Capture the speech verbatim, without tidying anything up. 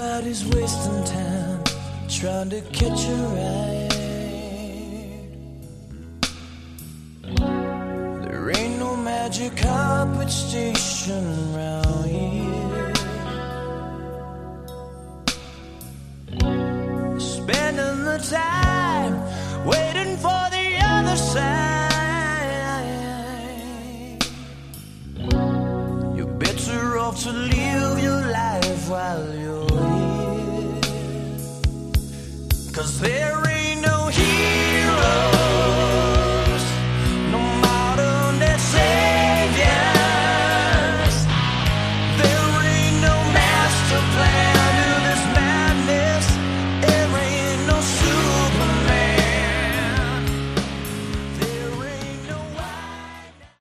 Everybody's wasting time trying to catch a ride. There ain't no magic carpet station around here. Spending the time